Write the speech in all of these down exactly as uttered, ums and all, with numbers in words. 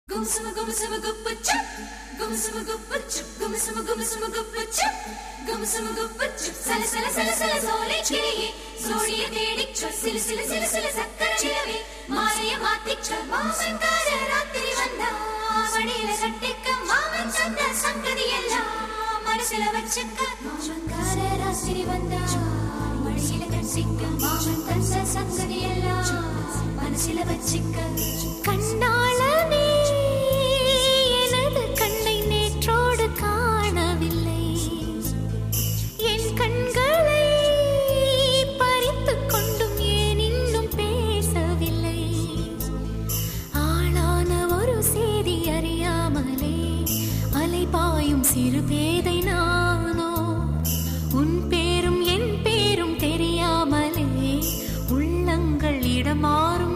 Gumsuma gumsuma guppachu, gumsuma guppachu, gumsuma gumsuma guppachu, gumsuma guppachu. Sala sala sala sala sole chiriye, zodiye dedichu, sila sila sila sila sakkara chilave, maaya maatichu, maamankara raatiri vanda, vadiyila kattikka maaman tanda sangadiyella, manasila vachukka, maamankara raatiri vanda, vadiyila kattikka maaman tanda sangadiyella, manasila vachukka. கண்ணாளனே எனது கண்ணை நேற்றோடு காணவில்லை, என் கண்களை பறித்துக் கொண்டும் ஏன் இன்னும் பேசவில்லை, ஆளான ஒரு செய்தி அறியாமலே அலைபாயும் சிறு பேதை நானோ, உன் பேரும் என் பேரும் தெரியாமலே உள்ளங்கள் இடமாறும்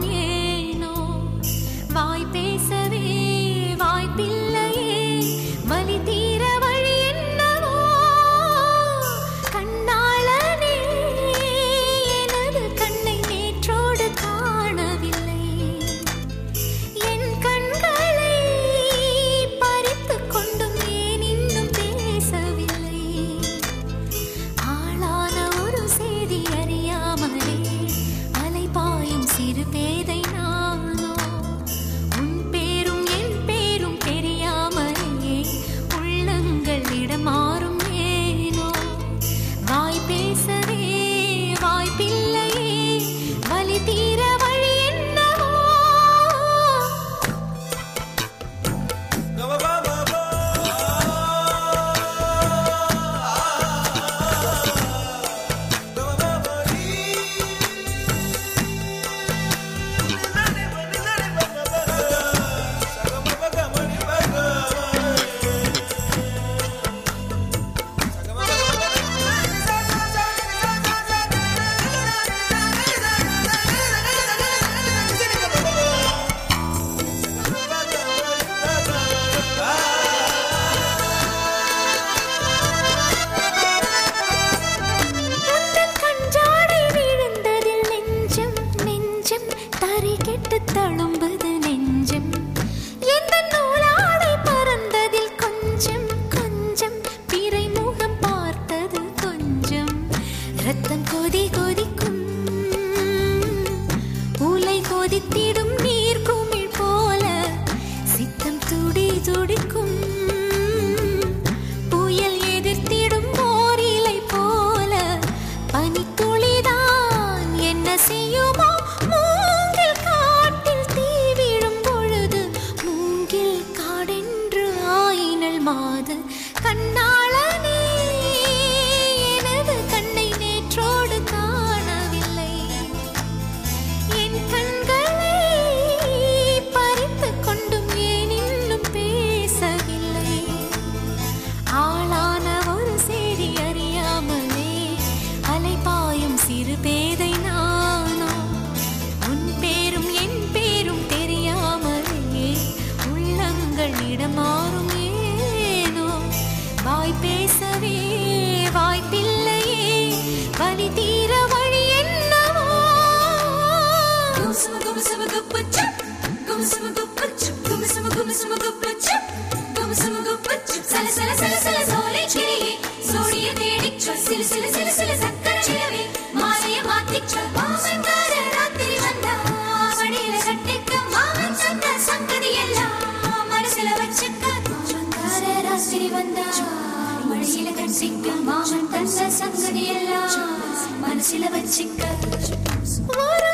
வாய் பேசவே வாய்ப்பில்லையே, வலி தீர வழி என்னவோ, கண்ணாளனே எனது கண்ணை நேற்றோடு காணவில்லை, என் கண்களை பறித்துக் கொண்டும் ஏன் இன்னும் பேசவில்லை, ஆளான ஒரு செய்தி அறியாமலே அலைபாயும் சிறு பேதை மாறும் ஏனோ, வாய் பேசவே வாய்ப்பில்லையே, வலி தீர வழி என்னவோ. தழும்புது நெஞ்சம், எந்த நூலாடை பறந்ததில் கொஞ்சம் கொஞ்சம் பிறை முகம் பார்த்தது கொஞ்சம், ரத்தம் கொதி கொதிக்கும் உலை கொதித்திடும் நீர் குமிழ் போல, சித்தம் துடி துடிக்கும் புயல் எதிர்த்திடும் ஓரிலை போல, பனித்துளிதான் என்ன செய்யுமோ, மாது. கண்ணாளனே எனது கண்ணை நேற்றோடு காணவில்லை, என் கண்களை பறித்துக் கொண்டும் ஏன் இன்னும் பேசவில்லை, ஆளான ஒரு செய்தி அறியாமலே அலைபாயும் சிறு பேதை நானோ, உன் பேரும் என் பேரும் தெரியாமலே உள்ளங்கள் இடமாறும், வாய் பேசவே வாய்ப்பில்லையே, வலி தீர வழி என்னவோ. கும்சும கும்சும குப்பச்சு, கும்சும குப்பச்சு, கும்சும கும்சும குப்பச்சு, கும்சும குப்பச்சு. சல சல சல சல சோலை கிரியே, சோடிய தேடிச்சு, சில சில சில சில சக்கர சிலவே, மாலைய மாத்திச்சு, மாமன்கார ராத்திரி வந்தா, வடியில கட்டிக்க மாமன் சந்த சங்கதி எல்லாம் மனசுல வச்சுக்க, மாமன்கார ராத்திரி வந்தா, வடியில கட்டிக்க மாமன் தந்த சங்கதி எல்லாம் மனசுல வச்சுக்க.